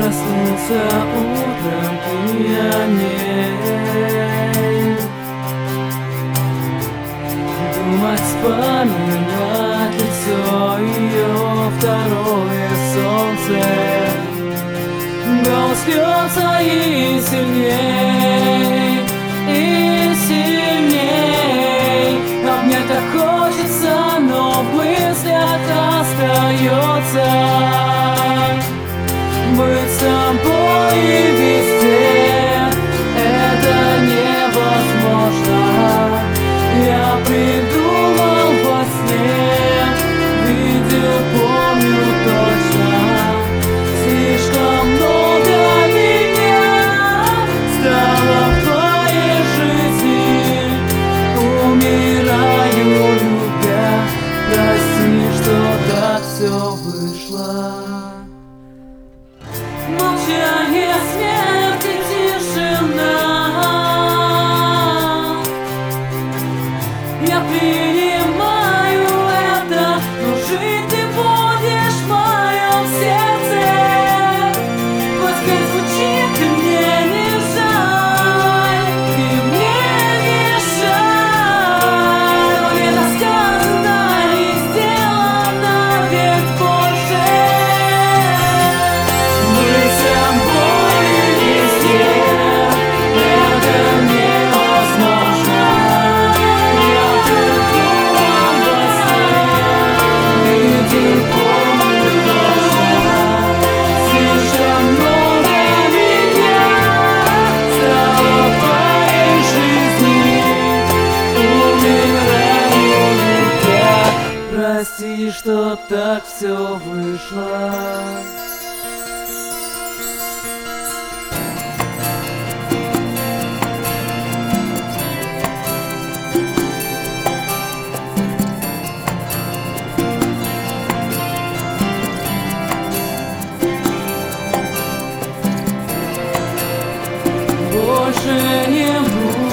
Проснулся утром пьяней, думать, вспоминать лицо ее, второе солнце. Голос льется и сильней, и сильней. Обнять так хочется, но в мыслях остается. Быть с тобой везде — это невозможно. Я придумал во сне, видел, помню точно. Слишком много меня стало в твоей жизни. Умираю, любя, прости, что так все вышло. Молчание, смерть и тишина. Я принимаю это, но жить ты будешь в моем сердце. Пусть как звучит, ты мне не жаль, ты мне не жаль. Но не рассказано и сделано ведь больше. Прости, что так все вышло. Больше не буду